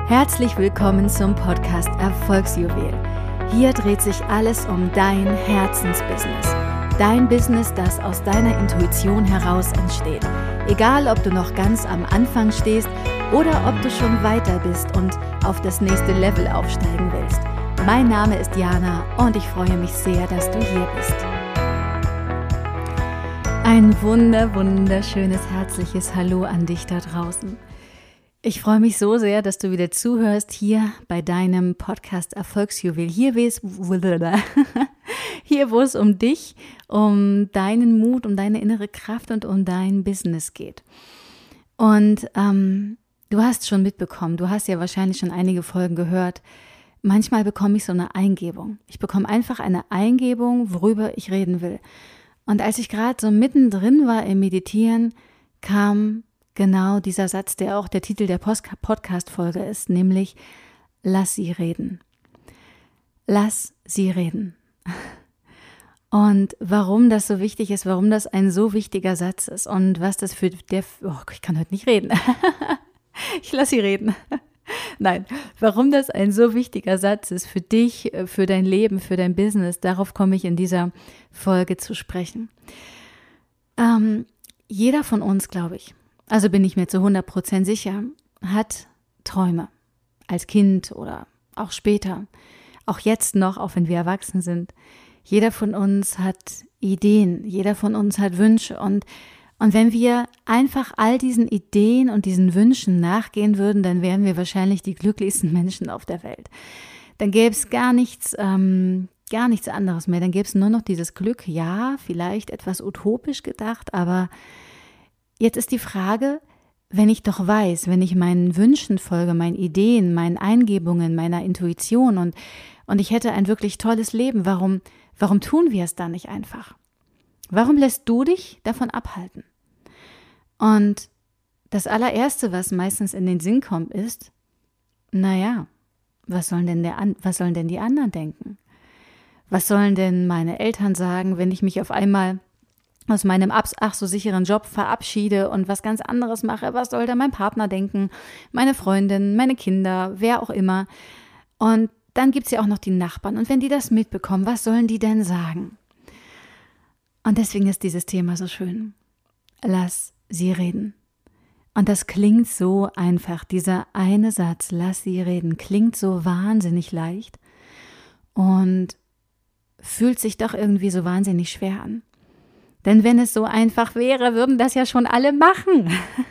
Herzlich willkommen zum Podcast Erfolgsjuwel. Hier dreht sich alles um dein Herzensbusiness. Dein Business, das aus deiner Intuition heraus entsteht. Egal, ob du noch ganz am Anfang stehst oder ob du schon weiter bist und auf das nächste Level aufsteigen willst. Mein Name ist Jana und ich freue mich sehr, dass du hier bist. Ein wunderschönes, herzliches Hallo an dich da draußen. Ich freue mich so sehr, dass du wieder zuhörst hier bei deinem Podcast Erfolgsjuwel. Hier, wo es um dich, um deinen Mut, um deine innere Kraft und um dein Business geht. Und du hast schon mitbekommen, du hast ja wahrscheinlich schon einige Folgen gehört, manchmal bekomme ich so eine Eingebung. Ich bekomme einfach eine Eingebung, worüber ich reden will. Und als ich gerade so mittendrin war im Meditieren, kam genau dieser Satz, der auch der Titel der Podcast-Folge ist, nämlich lass sie reden. Lass sie reden. Und warum das so wichtig ist, warum das ein so wichtiger Satz ist und was das ich kann heute nicht reden. Ich lass sie reden. Nein, warum das ein so wichtiger Satz ist für dich, für dein Leben, für dein Business, darauf komme ich in dieser Folge zu sprechen. Jeder von uns, glaube ich, also bin ich mir zu 100% sicher, hat Träume. Als Kind oder auch später, auch jetzt noch, auch wenn wir erwachsen sind. Jeder von uns hat Ideen, jeder von uns hat Wünsche und wenn wir einfach all diesen Ideen und diesen Wünschen nachgehen würden, dann wären wir wahrscheinlich die glücklichsten Menschen auf der Welt. Dann gäbe es gar nichts anderes mehr. Dann gäbe es nur noch dieses Glück. Ja, vielleicht etwas utopisch gedacht, aber jetzt ist die Frage, wenn ich doch weiß, wenn ich meinen Wünschen folge, meinen Ideen, meinen Eingebungen, meiner Intuition und ich hätte ein wirklich tolles Leben, warum tun wir es dann nicht einfach? Warum lässt du dich davon abhalten? Und das allererste, was meistens in den Sinn kommt, ist, naja, was sollen denn die anderen denken? Was sollen denn meine Eltern sagen, wenn ich mich auf einmal aus meinem ach so sicheren Job verabschiede und was ganz anderes mache? Was soll da mein Partner denken, meine Freundin, meine Kinder, wer auch immer? Und dann gibt es ja auch noch die Nachbarn. Und wenn die das mitbekommen, was sollen die denn sagen? Und deswegen ist dieses Thema so schön. Lass sie reden. Und das klingt so einfach. Dieser eine Satz, lass sie reden, klingt so wahnsinnig leicht und fühlt sich doch irgendwie so wahnsinnig schwer an. Denn wenn es so einfach wäre, würden das ja schon alle machen.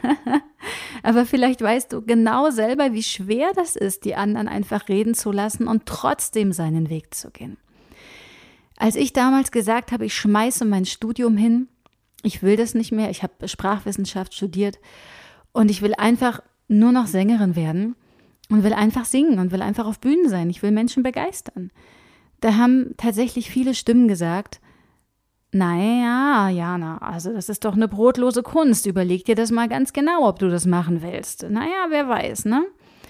Aber vielleicht weißt du genau selber, wie schwer das ist, die anderen einfach reden zu lassen und trotzdem seinen Weg zu gehen. Als ich damals gesagt habe, ich schmeiße mein Studium hin, ich will das nicht mehr, ich habe Sprachwissenschaft studiert und ich will einfach nur noch Sängerin werden und will einfach singen und will einfach auf Bühnen sein, ich will Menschen begeistern. Da haben tatsächlich viele Stimmen gesagt, naja, Jana, also das ist doch eine brotlose Kunst, überleg dir das mal ganz genau, ob du das machen willst. Naja, wer weiß, ne?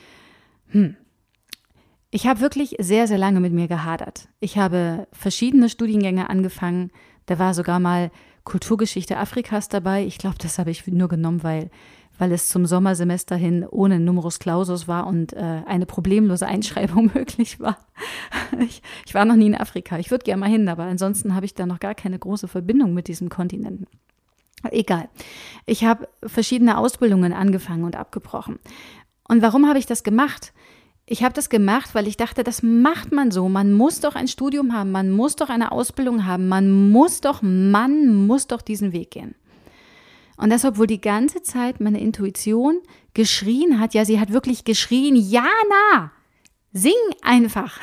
Ich habe wirklich sehr, sehr lange mit mir gehadert. Ich habe verschiedene Studiengänge angefangen. Da war sogar mal Kulturgeschichte Afrikas dabei. Ich glaube, das habe ich nur genommen, weil es zum Sommersemester hin ohne Numerus Clausus war und eine problemlose Einschreibung möglich war. Ich war noch nie in Afrika. Ich würde gerne mal hin, aber ansonsten habe ich da noch gar keine große Verbindung mit diesem Kontinenten. Egal. Ich habe verschiedene Ausbildungen angefangen und abgebrochen. Und warum habe ich das gemacht? Ich habe das gemacht, weil ich dachte, das macht man so. Man muss doch ein Studium haben, man muss doch eine Ausbildung haben, man muss doch diesen Weg gehen. Und das, obwohl die ganze Zeit meine Intuition geschrien hat, ja, sie hat wirklich geschrien, Jana, sing einfach.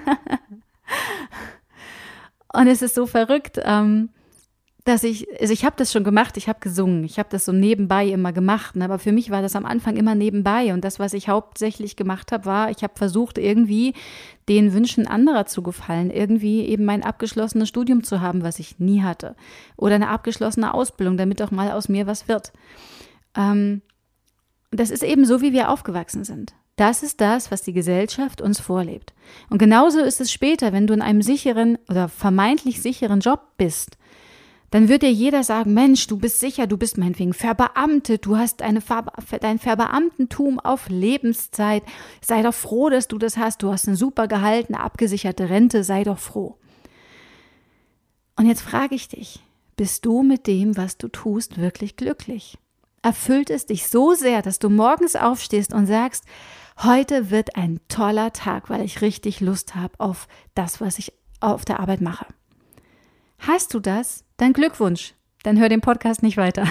Und es ist so verrückt, dass ich habe das schon gemacht, ich habe gesungen, ich habe das so nebenbei immer gemacht, aber für mich war das am Anfang immer nebenbei und das, was ich hauptsächlich gemacht habe, war, ich habe versucht, irgendwie den Wünschen anderer zu gefallen, irgendwie eben mein abgeschlossenes Studium zu haben, was ich nie hatte, oder eine abgeschlossene Ausbildung, damit doch mal aus mir was wird. Das ist eben so, wie wir aufgewachsen sind. Das ist das, was die Gesellschaft uns vorlebt. Und genauso ist es später, wenn du in einem sicheren oder vermeintlich sicheren Job bist. dann wird dir jeder sagen, Mensch, du bist sicher, du bist meinetwegen verbeamtet, du hast dein Verbeamtentum auf Lebenszeit, sei doch froh, dass du das hast, du hast ein super Gehalt, eine abgesicherte Rente, sei doch froh. Und jetzt frage ich dich, bist du mit dem, was du tust, wirklich glücklich? Erfüllt es dich so sehr, dass du morgens aufstehst und sagst, heute wird ein toller Tag, weil ich richtig Lust habe auf das, was ich auf der Arbeit mache. Hast du das? Dann Glückwunsch. Dann hör den Podcast nicht weiter.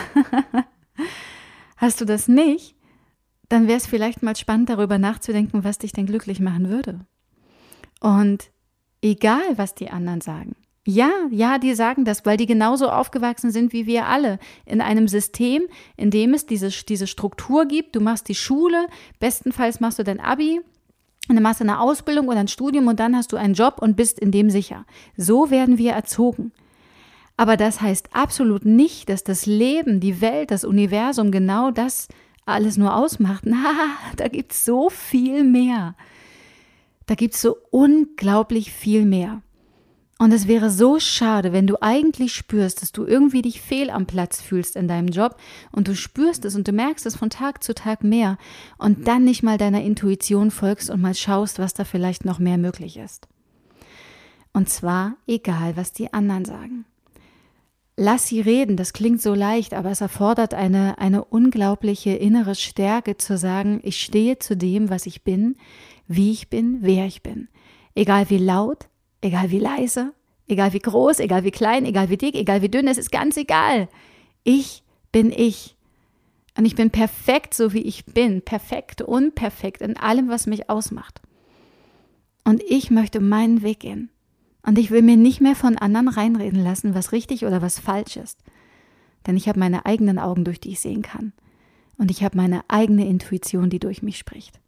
Hast du das nicht? Dann wäre es vielleicht mal spannend, darüber nachzudenken, was dich denn glücklich machen würde. Und egal, was die anderen sagen. Ja, die sagen das, weil die genauso aufgewachsen sind wie wir alle. In einem System, in dem es diese Struktur gibt. Du machst die Schule, bestenfalls machst du dein Abi, und dann machst du eine Ausbildung oder ein Studium und dann hast du einen Job und bist in dem sicher. So werden wir erzogen. Aber das heißt absolut nicht, dass das Leben, die Welt, das Universum genau das alles nur ausmacht. Da gibt es so viel mehr. Da gibt es so unglaublich viel mehr. Und es wäre so schade, wenn du eigentlich spürst, dass du irgendwie dich fehl am Platz fühlst in deinem Job und du spürst es und du merkst es von Tag zu Tag mehr und dann nicht mal deiner Intuition folgst und mal schaust, was da vielleicht noch mehr möglich ist. Und zwar egal, was die anderen sagen. Lass sie reden, das klingt so leicht, aber es erfordert eine unglaubliche innere Stärke zu sagen, ich stehe zu dem, was ich bin, wie ich bin, wer ich bin. Egal wie laut, egal wie leise, egal wie groß, egal wie klein, egal wie dick, egal wie dünn, es ist ganz egal. Ich bin ich. Und ich bin perfekt, so wie ich bin. Perfekt, unperfekt in allem, was mich ausmacht. Und ich möchte meinen Weg gehen. Und ich will mir nicht mehr von anderen reinreden lassen, was richtig oder was falsch ist. Denn ich habe meine eigenen Augen, durch die ich sehen kann. Und ich habe meine eigene Intuition, die durch mich spricht.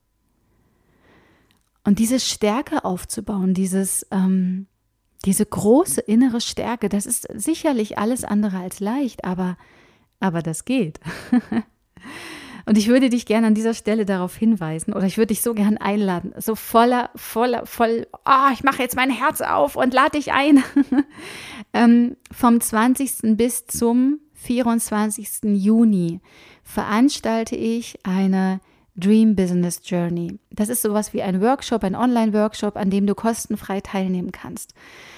Und diese Stärke aufzubauen, diese große innere Stärke, das ist sicherlich alles andere als leicht, aber das geht. Und ich würde dich gerne an dieser Stelle darauf hinweisen oder ich würde dich so gern einladen, so voll, ich mache jetzt mein Herz auf und lade dich ein. Vom 20. bis zum 24. Juni veranstalte ich eine Dream Business Journey. Das ist sowas wie ein Workshop, ein Online-Workshop, an dem du kostenfrei teilnehmen kannst.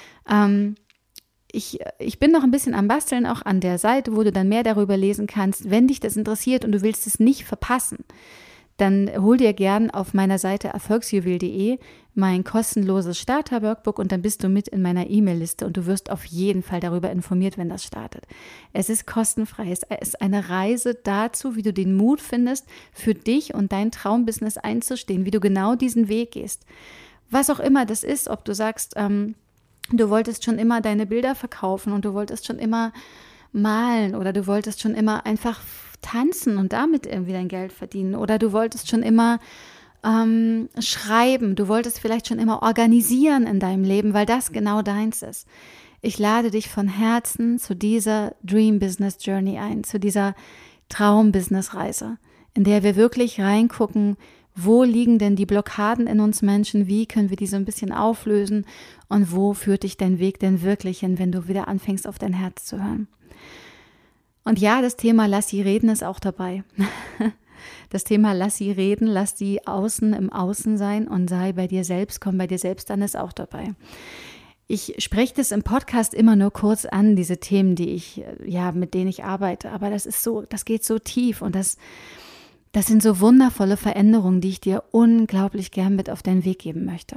Ich bin noch ein bisschen am Basteln, auch an der Seite, wo du dann mehr darüber lesen kannst. Wenn dich das interessiert und du willst es nicht verpassen, dann hol dir gern auf meiner Seite erfolgsjuwel.de mein kostenloses Starter-Workbook und dann bist du mit in meiner E-Mail-Liste und du wirst auf jeden Fall darüber informiert, wenn das startet. Es ist kostenfrei, es ist eine Reise dazu, wie du den Mut findest, für dich und dein Traumbusiness einzustehen, wie du genau diesen Weg gehst. Was auch immer das ist, ob du sagst, du wolltest schon immer deine Bilder verkaufen und du wolltest schon immer malen oder du wolltest schon immer einfach tanzen und damit irgendwie dein Geld verdienen oder du wolltest schon immer schreiben, du wolltest vielleicht schon immer organisieren in deinem Leben, weil das genau deins ist. Ich lade dich von Herzen zu dieser Dream Business Journey ein, zu dieser Traum-Business-Reise, in der wir wirklich reingucken, wo liegen denn die Blockaden in uns Menschen, wie können wir die so ein bisschen auflösen und wo führt dich dein Weg denn wirklich hin, wenn du wieder anfängst, auf dein Herz zu hören. Und ja, das Thema Lass sie reden ist auch dabei. Das Thema Lass sie reden, lass sie außen im Außen sein und sei bei dir selbst, komm bei dir selbst an, ist auch dabei. Ich spreche das im Podcast immer nur kurz an, diese Themen, mit denen ich arbeite, aber das geht so tief und das sind so wundervolle Veränderungen, die ich dir unglaublich gern mit auf deinen Weg geben möchte.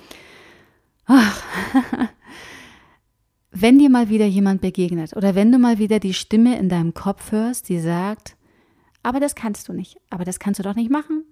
Wenn dir mal wieder jemand begegnet oder wenn du mal wieder die Stimme in deinem Kopf hörst, die sagt, aber das kannst du nicht, aber das kannst du doch nicht machen,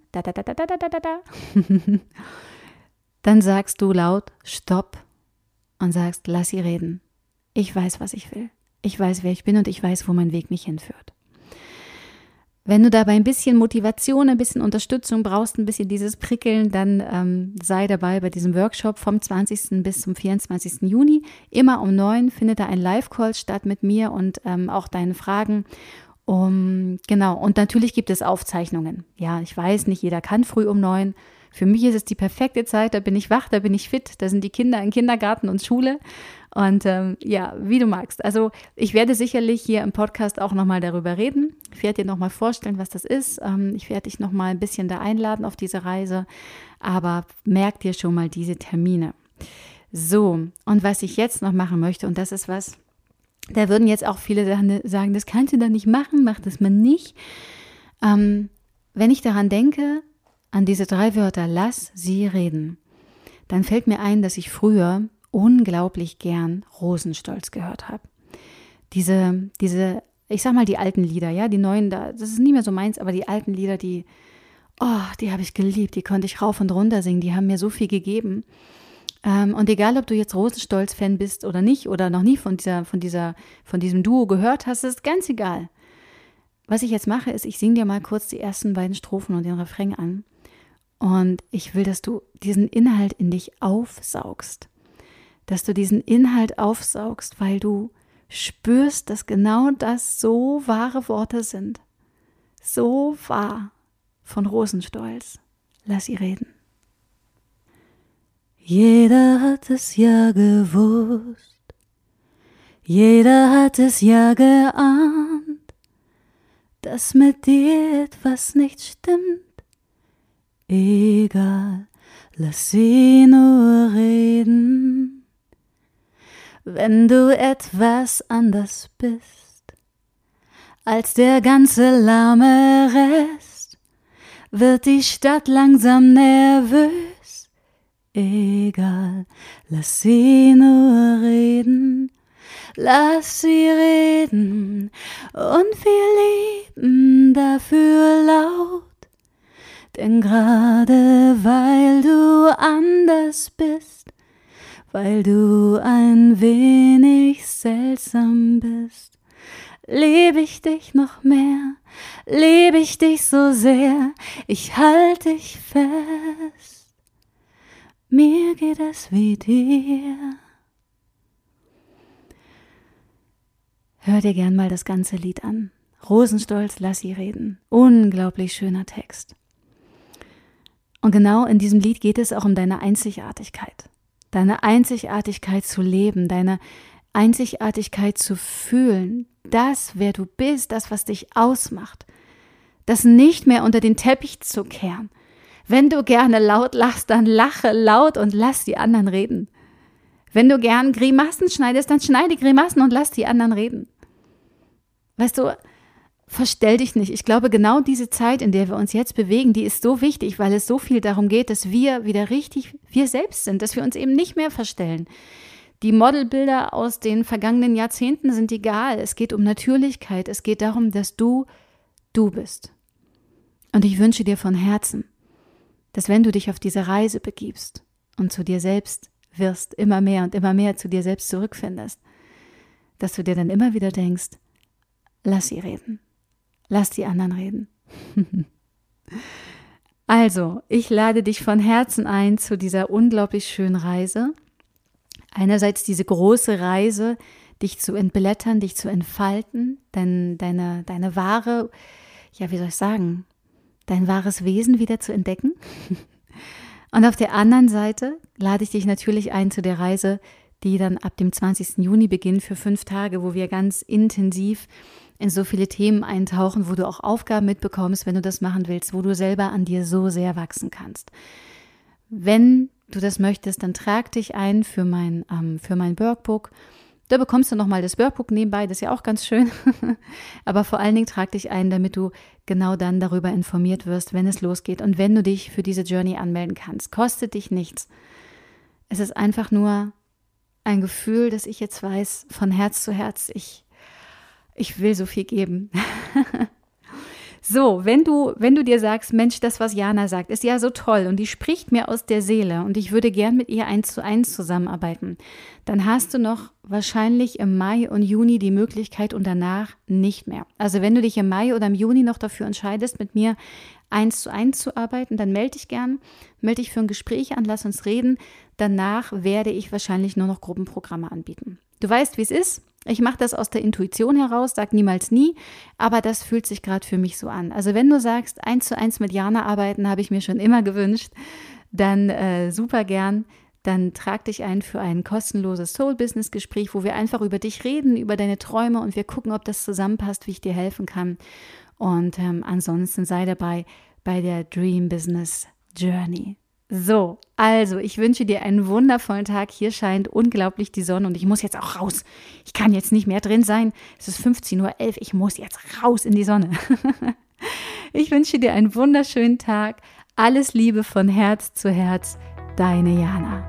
dann sagst du laut Stopp und sagst, lass sie reden. Ich weiß, was ich will. Ich weiß, wer ich bin und ich weiß, wo mein Weg mich hinführt. Wenn du dabei ein bisschen Motivation, ein bisschen Unterstützung brauchst, ein bisschen dieses Prickeln, dann sei dabei bei diesem Workshop vom 20. bis zum 24. Juni. Immer um 9 findet da ein Live-Call statt mit mir und auch deinen Fragen. Genau, und natürlich gibt es Aufzeichnungen. Ja, ich weiß, nicht jeder kann früh um 9. Für mich ist es die perfekte Zeit, da bin ich wach, da bin ich fit, da sind die Kinder im Kindergarten und Schule Und wie du magst. Also ich werde sicherlich hier im Podcast auch nochmal darüber reden. Ich werde dir nochmal vorstellen, was das ist. Ich werde dich nochmal ein bisschen da einladen auf diese Reise. Aber merk dir schon mal diese Termine. So, und was ich jetzt noch machen möchte, und das ist was, da würden jetzt auch viele sagen, das kannst du doch nicht machen, mach das mal nicht. Wenn ich daran denke, an diese 3 Wörter, lass sie reden, dann fällt mir ein, dass ich früher unglaublich gern Rosenstolz gehört habe. Diese, ich sag mal die alten Lieder, ja, die neuen, das ist nicht mehr so meins, aber die alten Lieder, die habe ich geliebt, die konnte ich rauf und runter singen, die haben mir so viel gegeben. Und egal, ob du jetzt Rosenstolz-Fan bist oder nicht oder noch nie von diesem Duo gehört hast, ist ganz egal. Was ich jetzt mache, ist, ich singe dir mal kurz die ersten beiden Strophen und den Refrain an. Und ich will, dass du diesen Inhalt in dich aufsaugst. Dass du diesen Inhalt aufsaugst, weil du spürst, dass genau das so wahre Worte sind. So wahr von Rosenstolz. Lass sie reden. Jeder hat es ja gewusst, jeder hat es ja geahnt, dass mit dir etwas nicht stimmt. Egal, lass sie nur reden. Wenn du etwas anders bist als der ganze lahme Rest, wird die Stadt langsam nervös. Egal, lass sie nur reden, lass sie reden und wir lieben dafür laut. Denn gerade weil du anders bist, weil du ein wenig seltsam bist, liebe ich dich noch mehr, liebe ich dich so sehr, ich halte dich fest. Mir geht es wie dir. Hör dir gern mal das ganze Lied an. Rosenstolz, lass sie reden. Unglaublich schöner Text. Und genau in diesem Lied geht es auch um deine Einzigartigkeit. Deine Einzigartigkeit zu leben, deine Einzigartigkeit zu fühlen. Das, wer du bist, das, was dich ausmacht. Das nicht mehr unter den Teppich zu kehren. Wenn du gerne laut lachst, dann lache laut und lass die anderen reden. Wenn du gern Grimassen schneidest, dann schneide Grimassen und lass die anderen reden. Weißt du, verstell dich nicht. Ich glaube, genau diese Zeit, in der wir uns jetzt bewegen, die ist so wichtig, weil es so viel darum geht, dass wir wieder richtig wir selbst sind, dass wir uns eben nicht mehr verstellen. Die Modelbilder aus den vergangenen Jahrzehnten sind egal. Es geht um Natürlichkeit. Es geht darum, dass du bist. Und ich wünsche dir von Herzen, dass wenn du dich auf diese Reise begibst und zu dir selbst wirst, immer mehr und immer mehr zu dir selbst zurückfindest, dass du dir dann immer wieder denkst, lass sie reden, lass die anderen reden. Also, ich lade dich von Herzen ein zu dieser unglaublich schönen Reise. Einerseits diese große Reise, dich zu entblättern, dich zu entfalten, deine wahre, wie soll ich sagen, dein wahres Wesen wieder zu entdecken. Und auf der anderen Seite lade ich dich natürlich ein zu der Reise, die dann ab dem 20. Juni beginnt für 5 Tage, wo wir ganz intensiv in so viele Themen eintauchen, wo du auch Aufgaben mitbekommst, wenn du das machen willst, wo du selber an dir so sehr wachsen kannst. Wenn du das möchtest, dann trag dich ein für mein Workbook. Da bekommst du nochmal das Workbook nebenbei, das ist ja auch ganz schön. Aber vor allen Dingen trag dich ein, damit du genau dann darüber informiert wirst, wenn es losgeht und wenn du dich für diese Journey anmelden kannst. Kostet dich nichts. Es ist einfach nur ein Gefühl, dass ich jetzt weiß, von Herz zu Herz, ich will so viel geben. So, wenn du dir sagst, Mensch, das, was Jana sagt, ist ja so toll und die spricht mir aus der Seele und ich würde gern mit ihr 1:1 zusammenarbeiten, dann hast du noch wahrscheinlich im Mai und Juni die Möglichkeit und danach nicht mehr. Also wenn du dich im Mai oder im Juni noch dafür entscheidest, mit mir 1:1 zu arbeiten, dann melde dich für ein Gespräch an, lass uns reden. Danach werde ich wahrscheinlich nur noch Gruppenprogramme anbieten. Du weißt, wie es ist. Ich mache das aus der Intuition heraus, sag niemals nie, aber das fühlt sich gerade für mich so an. Also wenn du sagst, 1:1 mit Jana arbeiten, habe ich mir schon immer gewünscht, dann super gern. dann trag dich ein für ein kostenloses Soul-Business-Gespräch, wo wir einfach über dich reden, über deine Träume und wir gucken, ob das zusammenpasst, wie ich dir helfen kann. Und ansonsten sei dabei bei der Dream Business Journey. So, also ich wünsche dir einen wundervollen Tag. Hier scheint unglaublich die Sonne und ich muss jetzt auch raus. Ich kann jetzt nicht mehr drin sein. Es ist 15:11 Uhr, ich muss jetzt raus in die Sonne. Ich wünsche dir einen wunderschönen Tag. Alles Liebe von Herz zu Herz, deine Jana.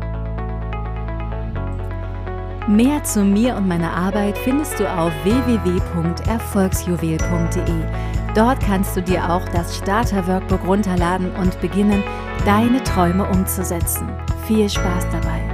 Mehr zu mir und meiner Arbeit findest du auf www.erfolgsjuwel.de. Dort kannst du dir auch das Starter-Workbook runterladen und beginnen, deine Träume umzusetzen. Viel Spaß dabei!